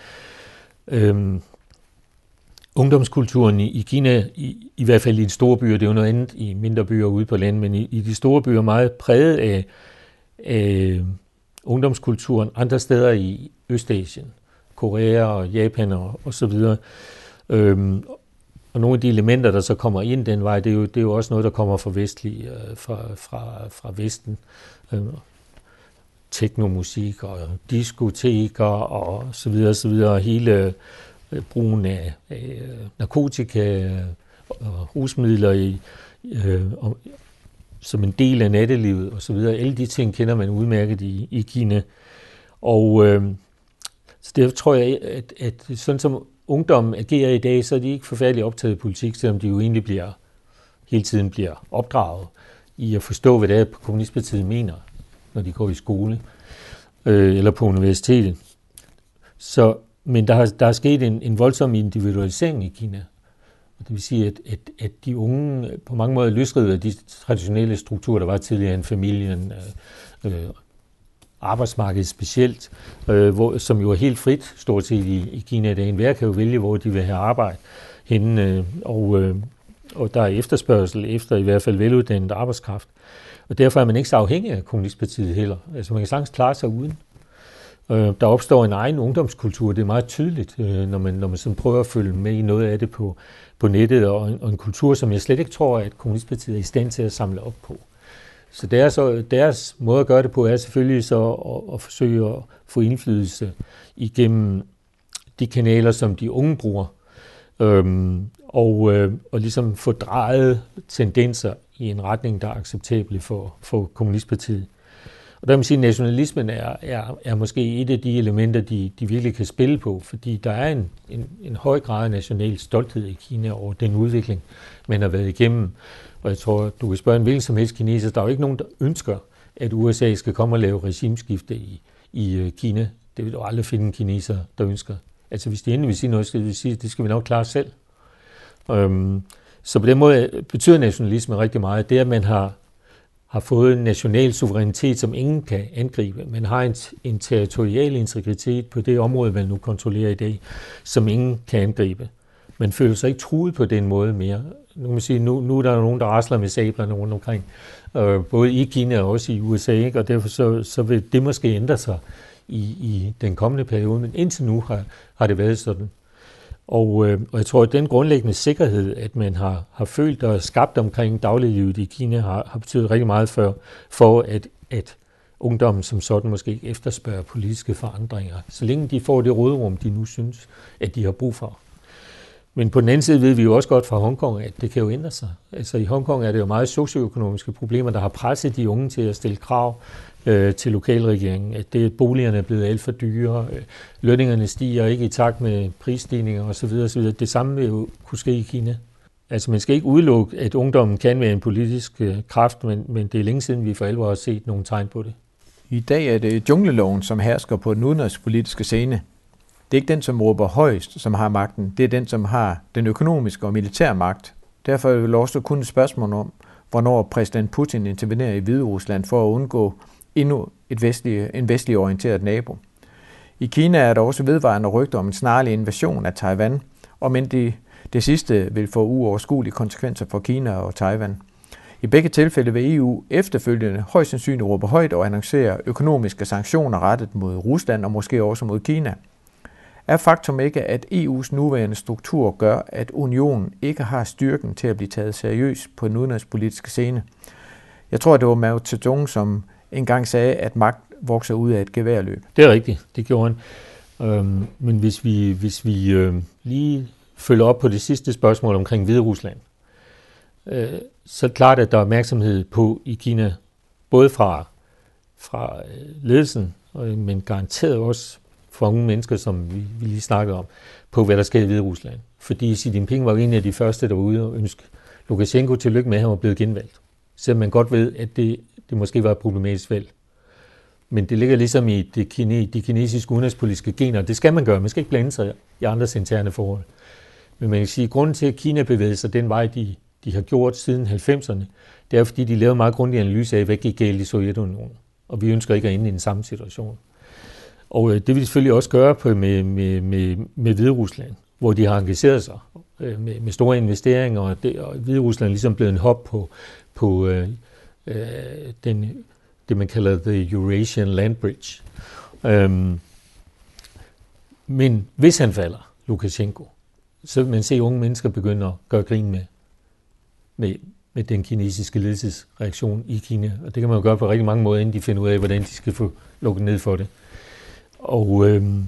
Øhm, ungdomskulturen i, i Kina, i, i hvert fald i de store byer, det er jo noget andet i mindre byer ude på landet, men i, i de store byer er meget præget af, af ungdomskulturen andre steder i Østasien, Korea og Japan og, og så videre. Øhm, og nogle af de elementer, der så kommer ind den vej, det er jo, det er jo også noget, der kommer fra vestlig, øh, fra, fra, fra Vesten. Øhm, teknomusik og diskoteker og så videre, så videre. Hele øh, brugen af, af narkotika og rusmidler i, øh, og, som en del af nattelivet og så videre. Alle de ting kender man udmærket i, i Kina. Og øh, så derfor tror jeg, at, at sådan som ungdommen agerer i dag, så er de ikke forfærdeligt optaget af politik, selvom de jo egentlig bliver, hele tiden bliver opdraget i at forstå, hvad det er, kommunistpartiet mener, når de går i skole øh, eller på universitetet. Så, men der har, der er sket en, en voldsom individualisering i Kina. Det vil sige, at, at, at de unge på mange måder løsrider de traditionelle strukturer, der var tidligere i familien, øh, arbejdsmarkedet specielt, øh, hvor, som jo er helt frit stort set i, i Kina i dag. Enhver kan jo vælge, hvor de vil have arbejde henne, øh, og, øh, og der er efterspørgsel efter i hvert fald veluddannet arbejdskraft. Og derfor er man ikke så afhængig af Kommunistpartiet heller. Altså man kan sagtens klare sig uden. Øh, der opstår en egen ungdomskultur, det er meget tydeligt, øh, når man, når man sådan prøver at følge med i noget af det på, på nettet, og en, og en kultur, som jeg slet ikke tror, at Kommunistpartiet er i stand til at samle op på. Så deres, deres måde at gøre det på er selvfølgelig så at, at forsøge at få indflydelse igennem de kanaler, som de unge bruger, øhm, og, øh, og ligesom få drejet tendenser i en retning, der er acceptabel for, for Kommunistpartiet. Og der kan man sige, at nationalismen er, er, er måske et af de elementer, de, de virkelig kan spille på, fordi der er en, en, en høj grad af national stolthed i Kina over den udvikling, man har været igennem. Og jeg tror, du kan spørge en hvilken som helst kineser, der er jo ikke nogen, der ønsker, at U S A skal komme og lave regimeskifte i, i Kina. Det vil du aldrig finde en kineser, der ønsker. Altså hvis de endelig vil sige noget, skal de sige, at det skal vi nok klare selv. Øhm, så på den måde betyder nationalisme rigtig meget. Det, at man har, har fået en national suverænitet, som ingen kan angribe. Man har en, en territorial integritet på det område, man nu kontrollerer i dag, som ingen kan angribe. Man føler sig ikke truet på den måde mere. Nu kan man sige, nu, nu er der nogen, der rasler med sablerne rundt omkring, øh, både i Kina og også i U S A, ikke? Og derfor så, så vil det måske ændre sig i, i den kommende periode, men indtil nu har, har det været sådan. Og, øh, og jeg tror, at den grundlæggende sikkerhed, at man har, har følt og skabt omkring dagliglivet i Kina, har, har betydet rigtig meget for, for at, at ungdommen som sådan måske ikke efterspørger politiske forandringer, så længe de får det råderum, de nu synes, at de har brug for. Men på den anden side ved vi jo også godt fra Hongkong, at det kan jo ændre sig. Altså i Hongkong er det jo meget socioøkonomiske problemer, der har presset de unge til at stille krav øh, til lokalregeringen. At det, boligerne er blevet alt for dyre, øh, lønningerne stiger ikke i takt med prisstigninger osv. osv. Det samme vil jo kunne ske i Kina. Altså man skal ikke udelukke, at ungdommen kan være en politisk øh, kraft, men, men det er længe siden, vi for alvor har set nogle tegn på det. I dag er det jungleloven, som hersker på den udenrigspolitiske scene. Det er ikke den, som råber højst, som har magten. Det er den, som har den økonomiske og militære magt. Derfor er det også kun et spørgsmål om, hvornår præsident Putin intervenerer i Hviderusland for at undgå endnu et vestlig, en vestlig orienteret nabo. I Kina er der også vedvarende rygter om en snarlig invasion af Taiwan, og men det, det sidste vil få uoverskuelige konsekvenser for Kina og Taiwan. I begge tilfælde vil E U efterfølgende højst sandsynligt råbe højt og annoncere økonomiske sanktioner rettet mod Rusland og måske også mod Kina. Er faktum ikke, at E U's nuværende struktur gør, at unionen ikke har styrken til at blive taget seriøst på den udenrigspolitiske scene? Jeg tror, det var Mao Zedong, som engang sagde, at magt vokser ud af et geværløb. Det er rigtigt, det gjorde han. Øhm, men hvis vi, hvis vi øh, lige følger op på det sidste spørgsmål omkring Hviderusland, øh, så er det klart, at der er opmærksomhed på i Kina, både fra, fra ledelsen, men garanteret også for unge mennesker, som vi, vi lige snakkede om, på hvad der sker i Hviderusland. Fordi Xi Jinping var jo en af de første, der var ude og ønske Lukashenko tillykke med, at han var blevet genvalgt. Selvom man godt ved, at det, det måske var et problematisk valg. Men det ligger ligesom i det kine, de kinesiske udenrigspolitiske gener. Det skal man gøre. Man skal ikke blande sig i andres interne forhold. Men man kan sige, at grunden til, at Kina bevæger sig den vej, de, de har gjort siden halvfemserne, det er fordi, de lavede meget grundig analyse af, hvad gik galt i Sovjetunionen. Og vi ønsker ikke at ende i den samme situation. Og det vil de selvfølgelig også gøre på med, med, med, med Hviderusland, hvor de har engageret sig med, med store investeringer, og, det, og Hviderusland er ligesom blevet en hop på, på øh, den, det, man kalder the Eurasian Land Bridge. Øhm, men hvis han falder, Lukashenko, så vil man se unge mennesker begynde at gøre grin med, med, med den kinesiske ledelsesreaktion i Kina. Og det kan man jo gøre på rigtig mange måder, inden de finder ud af, hvordan de skal få lukket ned for det. Og øhm,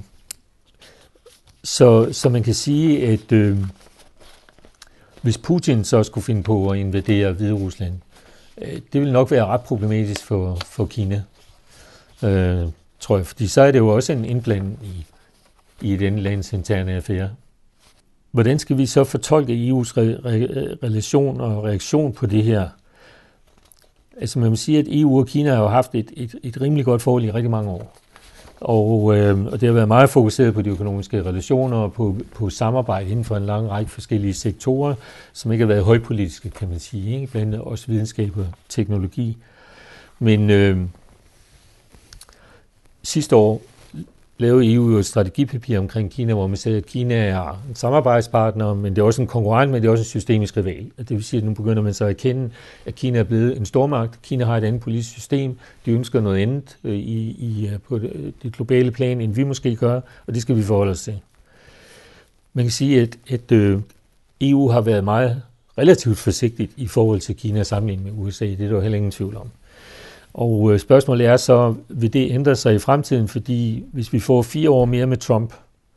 så, så man kan sige, at øhm, hvis Putin så skulle finde på at invadere Hviderusland, øh, det vil nok være ret problematisk for, for Kina, øh, tror jeg. Fordi så er det jo også en indblanding i, i den lands interne affære. Hvordan skal vi så fortolke E U's re- re- relation og reaktion på det her? Altså man må sige, at E U og Kina har jo haft et, et, et rimelig godt forhold i rigtig mange år. Og, øh, og det har været meget fokuseret på de økonomiske relationer og på, på samarbejde inden for en lang række forskellige sektorer, som ikke har været højpolitiske, kan man sige, ikke? Blandt også videnskab og teknologi. Men, øh, sidste år lavede E U jo et strategipapir omkring Kina, hvor man siger, at Kina er en samarbejdspartner, men det er også en konkurrent, men det er også en systemisk rival. Det vil sige, at nu begynder man så at erkende, at Kina er blevet en stormagt. Kina har et andet politisk system. De ønsker noget andet i, i, på det globale plan, end vi måske gør, og det skal vi forholde os til. Man kan sige, at, at E U har været meget relativt forsigtigt i forhold til Kina sammenlignet med U S A. Det er der heller ingen tvivl om. Og spørgsmålet er så, vil det ændre sig i fremtiden, fordi hvis vi får fire år mere med Trump,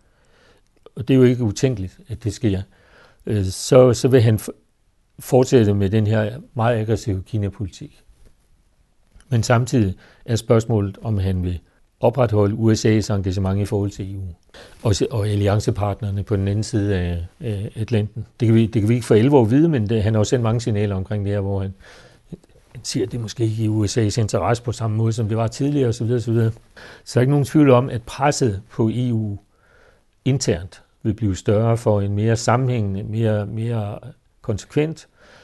og det er jo ikke utænkeligt, at det sker, så, så vil han fortsætte med den her meget aggressive Kina-politik. Men samtidig er spørgsmålet, om han vil opretholde U S A's engagement i forhold til E U og, og alliancepartnerne på den anden side af, af Atlanten. Det kan, vi, det kan vi ikke for alvor vide, men det, han har også sendt mange signaler omkring det her, hvor han Han siger, at det måske ikke er i U S A's interesse på samme måde, som det var tidligere osv. osv. Så der er ikke nogen tvivl om, at presset på E U internt vil blive større for en mere sammenhængende, mere, mere konsekvent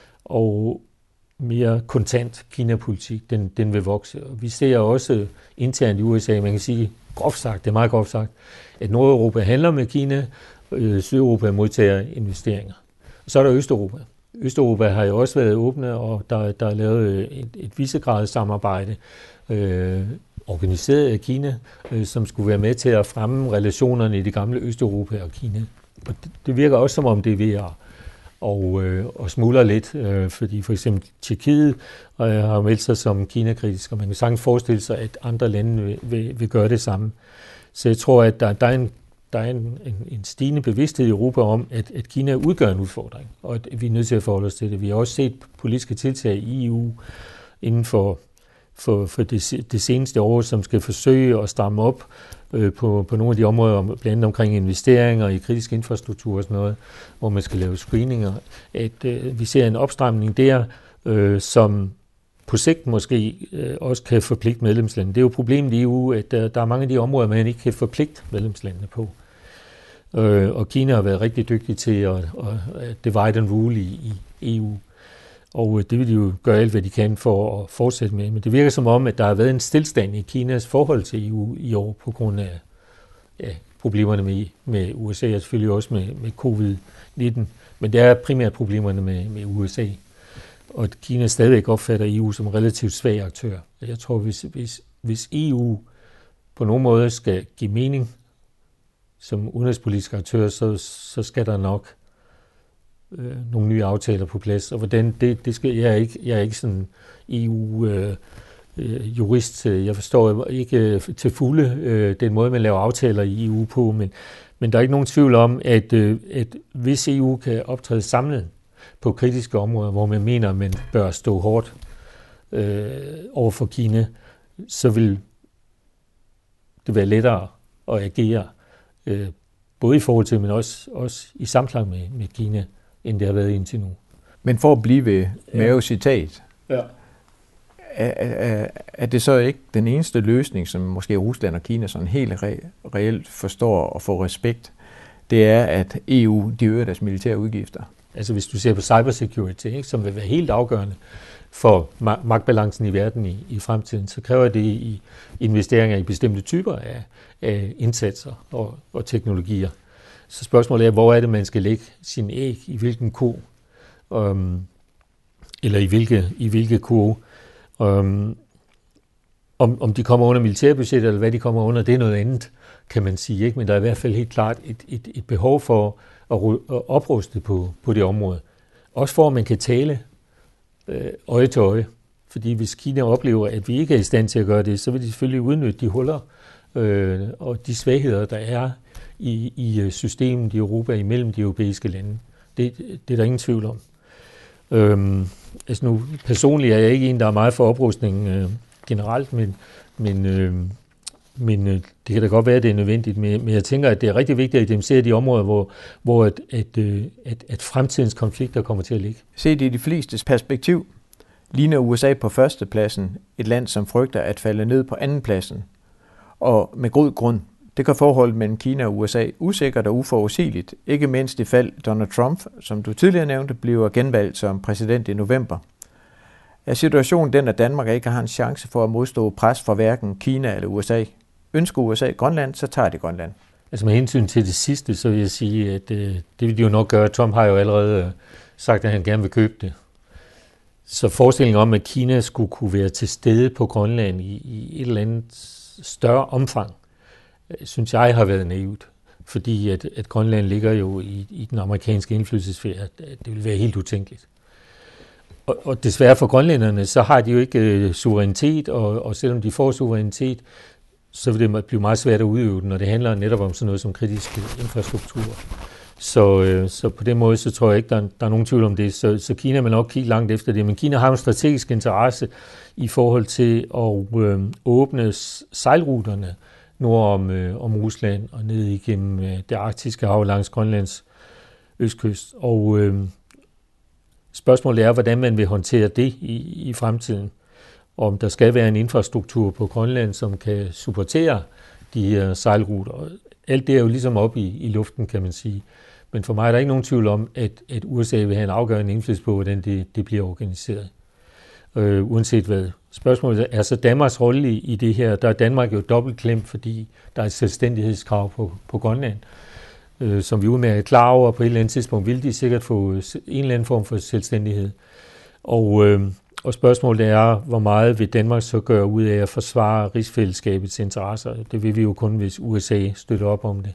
og mere kontant Kina-politik. Den, den vil vokse. Og vi ser også internt i U S A, man kan sige groft sagt, det er meget groft sagt, at Nordeuropa handler med Kina, øh, Sydeuropa modtager investeringer. Og så er der Østeuropa. Østeuropa har jo også været åbne, og der, der er lavet et, et visegradssamarbejde øh, organiseret af Kina, øh, som skulle være med til at fremme relationerne i det gamle Østeuropa og Kina. Og det, det virker også som om det er ved at og, øh, og smuldre lidt, øh, fordi for eksempel Tjekkiet øh, har meldt sig som Kina-kritisk, og man kan sagtens forestille sig, at andre lande vil, vil, vil gøre det samme. Så jeg tror, at der, der er en Der er en, en, en stigende bevidsthed i Europa om, at, at Kina udgør en udfordring, og at vi er nødt til at forholde os til det. Vi har også set politiske tiltag i E U inden for, for, for det, det seneste år, som skal forsøge at stramme op øh, på, på nogle af de områder, blandt andet omkring investeringer i kritisk infrastruktur og sådan noget, hvor man skal lave screeninger. At øh, vi ser en opstramning der, øh, som på sigt måske øh, også kan forpligte medlemslandene. Det er jo problemet i E U, at der, der er mange af de områder, man ikke kan forpligte medlemslandene på. Øh, og Kina har været rigtig dygtig til at, at divide and rule i, i E U. Og det vil de jo gøre alt, hvad de kan for at fortsætte med. Men det virker som om, at der har været en stilstand i Kinas forhold til E U i år på grund af ja, problemerne med, med U S A, og selvfølgelig også med, med covid nitten. Men det er primært problemerne med, med U S A. Og Kina stadigvæk opfatter E U som en relativt svag aktør. Jeg tror, hvis, hvis, hvis E U på nogen måde skal give mening som udenrigspolitisk aktør, så, så skal der nok øh, nogle nye aftaler på plads. Og hvordan det, det skal, jeg er ikke, jeg er ikke sådan E U-jurist. Øh, øh, jeg forstår ikke øh, til fulde øh, den måde, man laver aftaler i E U på, men, men der er ikke nogen tvivl om, at, øh, at hvis E U kan optræde samlet på kritiske områder, hvor man mener, at man bør stå hårdt øh, over for Kina, så vil det være lettere at agere, øh, både i forhold til, men også, også i samklang med, med Kina, end det har været indtil nu. Men for at blive ved Maos citat, ja. er, er, er det så ikke den eneste løsning, som måske Rusland og Kina sådan helt re- reelt forstår og får respekt, det er, at E U de øger deres militære udgifter? Altså hvis du ser på cybersecurity, ikke, som vil være helt afgørende for ma- magtbalancen i verden i, i fremtiden, så kræver det i investeringer i bestemte typer af, af indsatser og, og teknologier. Så spørgsmålet er, hvor er det, man skal lægge sin æg, i hvilken ko, um, eller i hvilke, i hvilke ko. Um, om, om de kommer under militærbudgettet, eller hvad de kommer under, det er noget andet, kan man sige. Ikke? Men der er i hvert fald helt klart et, et, et behov for at opruste på, på det område. Også for, at man kan tale øh, øje til øje. Fordi hvis Kina oplever, at vi ikke er i stand til at gøre det, så vil de selvfølgelig udnytte de huller øh, og de svagheder, der er i, i systemet i Europa imellem de europæiske lande. Det, det er der ingen tvivl om. Øhm, altså nu, personligt er jeg ikke en, der er meget for oprustning øh, generelt, men, men øh, Men øh, det kan da godt være, at det er nødvendigt, men jeg tænker, at det er rigtig vigtigt at identificere de områder, hvor, hvor at, at, at, at fremtidens konflikter kommer til at ligge. Set i de flestes perspektiv, ligner U S A på førstepladsen et land, som frygter at falde ned på andenpladsen. Og med god grund. Det gør forholdet mellem Kina og U S A usikkert og uforudsigeligt, ikke mindst i fald Donald Trump, som du tidligere nævnte, bliver genvalgt som præsident i november. Er situationen den, at Danmark ikke har en chance for at modstå pres fra hverken Kina eller U S A? Ønsker U S A Grønland, så tager de Grønland. Altså med hensyn til det sidste, så vil jeg sige, at øh, det vil de jo nok gøre. Trump har jo allerede øh, sagt, at han gerne vil købe det. Så forestillingen om, at Kina skulle kunne være til stede på Grønland i, i et eller andet større omfang, øh, synes jeg har været naivt. Fordi at, at Grønland ligger jo i, i den amerikanske indflydelsesfære. Det vil være helt utænkeligt. Og, og desværre for grønlænderne, så har de jo ikke øh, suverænitet, og, og selvom de får suverænitet, så vil det blive meget svært at udøve den, når det handler netop om sådan noget som kritisk infrastruktur. Så, øh, så på den måde, så tror jeg ikke, der, der er nogen tvivl om det. Så, så Kina vil nok kigge langt efter det. Men Kina har en strategisk interesse i forhold til at øh, åbne sejlruterne nord om, øh, om Rusland og ned igennem øh, det arktiske hav langs Grønlands østkyst. Og øh, spørgsmålet er, hvordan man vil håndtere det i, i fremtiden. Om der skal være en infrastruktur på Grønland, som kan supportere de her sejlruter. Alt det er jo ligesom op i, i luften, kan man sige. Men for mig er der ikke nogen tvivl om, at, at U S A vil have en afgørende indflydelse på, hvordan det, det bliver organiseret. Øh, uanset hvad. Spørgsmålet er så Danmarks rolle i, i det her. Der er Danmark jo dobbeltklemt, fordi der er et selvstændighedskrav på, på Grønland, øh, som vi udmærket er klar over. På et eller andet tidspunkt vil de sikkert få en eller anden form for selvstændighed. Og... Øh, Og spørgsmålet er, hvor meget vil Danmark så gøre ud af at forsvare rigsfællesskabets interesser? Det vil vi jo kun, hvis U S A støtter op om det.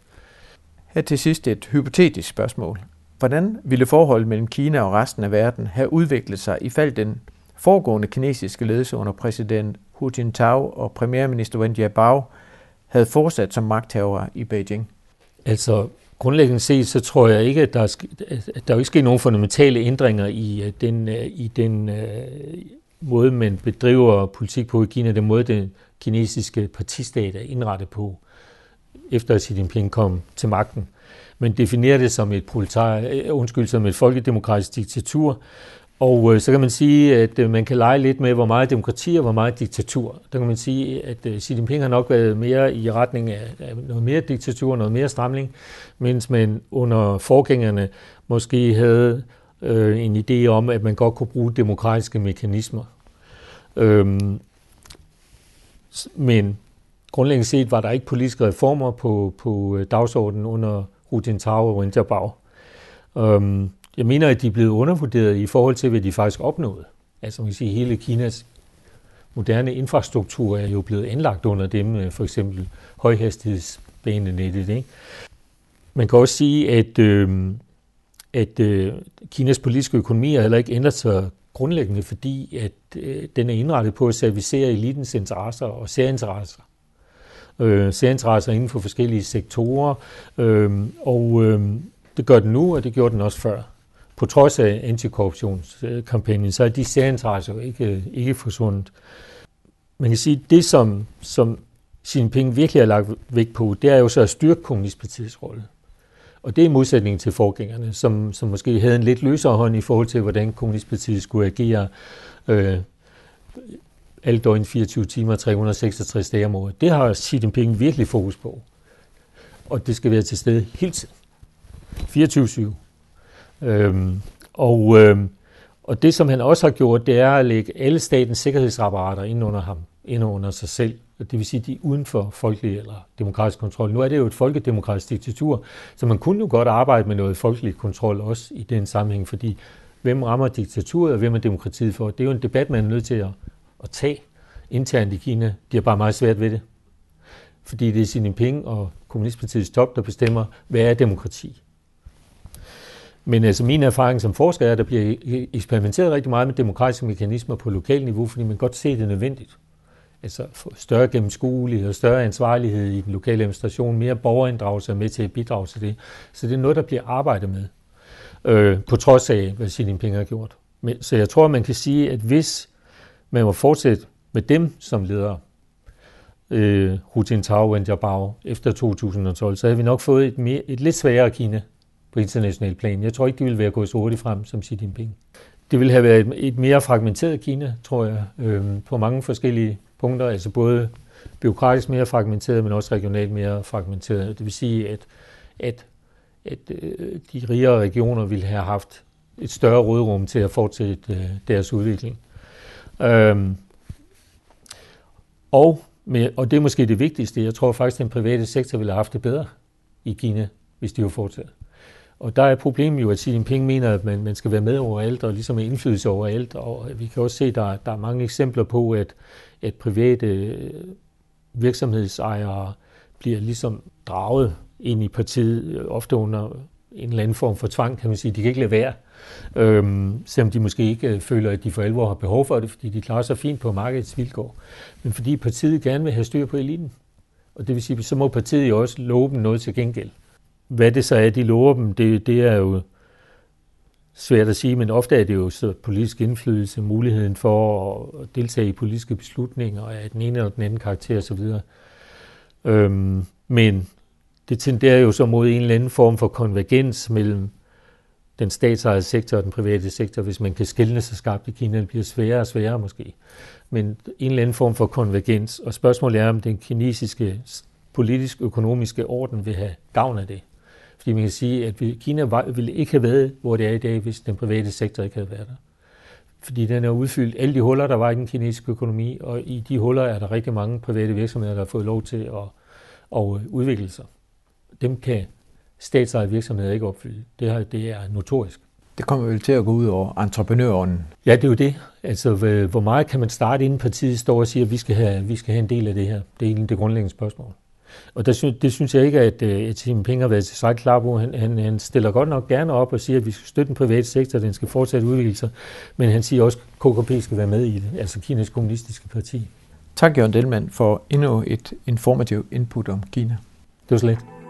Her til sidst et hypotetisk spørgsmål. Hvordan ville forholdet mellem Kina og resten af verden have udviklet sig, ifald den foregående kinesiske ledelse under præsident Hu Jintao og premierminister Wen Jiabao havde fortsat som magthavere i Beijing? Altså, grundlæggende set, så tror jeg ikke, at der er, at der er ikke sket nogen fundamentale ændringer i den, i den uh, måde, man bedriver politik på i Kina, den måde, den kinesiske partistat er indrettet på, efter at Xi Jinping kom til magten. Man definerer det som et proletar, undskyld, som et folkedemokratisk diktatur, og uh, så kan man sige, at uh, man kan lege lidt med, hvor meget demokrati og hvor meget diktatur. Der kan man sige, at uh, Xi Jinping har nok været mere i retning af, af noget mere diktatur, noget mere stramning, mens man under forgængerne måske havde uh, en idé om, at man godt kunne bruge demokratiske mekanismer. Um, men grundlæggende set var der ikke politiske reformer på, på dagsordenen under Hu Jintao og Wen Jiabao. Um, Jeg mener, at de er blevet undervurderet i forhold til, hvad de faktisk opnåede. Altså man kan sige, at hele Kinas moderne infrastruktur er jo blevet anlagt under dem, for eksempel højhastighedsbanenettet. Ikke? Man kan også sige, at, øh, at øh, Kinas politiske økonomi har heller ikke ændret sig grundlæggende, fordi at, øh, den er indrettet på at servicere elitens interesser og særinteresser. Øh, særinteresser inden for forskellige sektorer, øh, og øh, det gør den nu, og det gjorde den også før. På trods af antikorruptionskampagnen, så er de særinteresser ikke, ikke forsvundet. Man kan sige, at det, som, som Xi Jinping virkelig har lagt vægt på, det er jo så at styrke kommunistpartiets rolle. Og det er i modsætning til forgængerne, som, som måske havde en lidt løsere hånd i forhold til, hvordan kommunistpartiet skulle agere øh, alle døgn fireogtyve timer, tre hundrede og seksogtres dage om året. Det har Xi Jinping virkelig fokus på. Og det skal være til stede hele tiden. fireogtyve syv. Øhm, og, øhm, og det, som han også har gjort, det er at lægge alle statens sikkerhedsapparater ind under ham, ind under sig selv. Det vil sige, de er uden for folkelig eller demokratisk kontrol. Nu er det jo et folkedemokratisk diktatur, så man kunne jo godt arbejde med noget folkelig kontrol også i den sammenhæng, fordi hvem rammer diktaturet, og hvem er demokratiet for? Det er jo en debat, man er nødt til at, at tage internt i Kina. De har bare meget svært ved det. Fordi det er Xi Jinping og Kommunistpartiets top, der bestemmer, hvad er demokrati. Men altså min erfaring som forsker er, at der bliver eksperimenteret rigtig meget med demokratiske mekanismer på lokalt niveau, fordi man godt ser, det er nødvendigt. Altså større gennemskuelighed og større ansvarlighed i den lokale administration, mere borgerinddragelse er med til at bidrage til det. Så det er noget, der bliver arbejdet med, øh, på trods af, hvad Xi Jinping har gjort. Men, så jeg tror, man kan sige, at hvis man må fortsætte med dem som ledere, øh, Hu Jintao og Wen Jiabao efter to tusind og tolv, så havde vi nok fået et, mere, et lidt sværere Kina på international plan. Jeg tror ikke, de ville være gået så hurtigt frem som Xi Jinping. Det ville have været et, et mere fragmenteret Kina, tror jeg, øh, på mange forskellige punkter, altså både bureaukratisk mere fragmenteret, men også regionalt mere fragmenteret. Det vil sige, at, at, at øh, de rigere regioner ville have haft et større råderum til at fortsætte øh, deres udvikling. Øh, og Men, og det er måske det vigtigste. Jeg tror faktisk, at den private sektor ville have haft det bedre i Kina, hvis de var fortsat. Og der er problemet jo, at Xi Jinping mener, at man, man skal være med overalt, og ligesom have indflydelse overalt. Og vi kan også se, at der, der er mange eksempler på, at, at private virksomhedsejere bliver ligesom draget ind i partiet, ofte under en eller anden form for tvang, kan man sige. De kan ikke lade være, øhm, selvom de måske ikke føler, at de for alvor har behov for det, fordi de klarer sig fint på markedets vilkår. Men fordi partiet gerne vil have styr på eliten. Og det vil sige, så må partiet jo også love dem noget til gengæld. Hvad det så er, de lover dem, det, det er jo svært at sige, men ofte er det jo så politisk indflydelse, muligheden for at deltage i politiske beslutninger af den ene eller den anden karakter osv. Øhm, men det tenderer jo så mod en eller anden form for konvergens mellem den statsejede sektor og den private sektor, hvis man kan skelne så skarpt i Kina. Det bliver sværere og sværere måske. Men en eller anden form for konvergens. Og spørgsmålet er, om den kinesiske politisk-økonomiske orden vil have gavn af det. Fordi man kan sige, at Kina ville ikke have været, hvor det er i dag, hvis den private sektor ikke havde været der. Fordi den er udfyldt alle de huller, der var i den kinesiske økonomi, og i de huller er der rigtig mange private virksomheder, der har fået lov til at, at udvikle sig. Dem kan statsejede virksomheder ikke opfylde. Det, her, det er notorisk. Det kommer vel til at gå ud over entreprenøren. Ja, det er jo det. Altså, hvor meget kan man starte, inden partiet står og siger, at vi skal have, vi skal have en del af det her? Det er egentlig det grundlæggende spørgsmål. Og der synes, det synes jeg ikke, at, at Xi Jinping har været til sig klar på. Han, han, han stiller godt nok gerne op og siger, at vi skal støtte den private sektor, den skal fortsat udvikle sig. Men han siger også, at K K P skal være med i det, altså Kinas kommunistiske parti. Tak, Jørgen Delmann, for endnu et informativt input om Kina. Det var så lidt.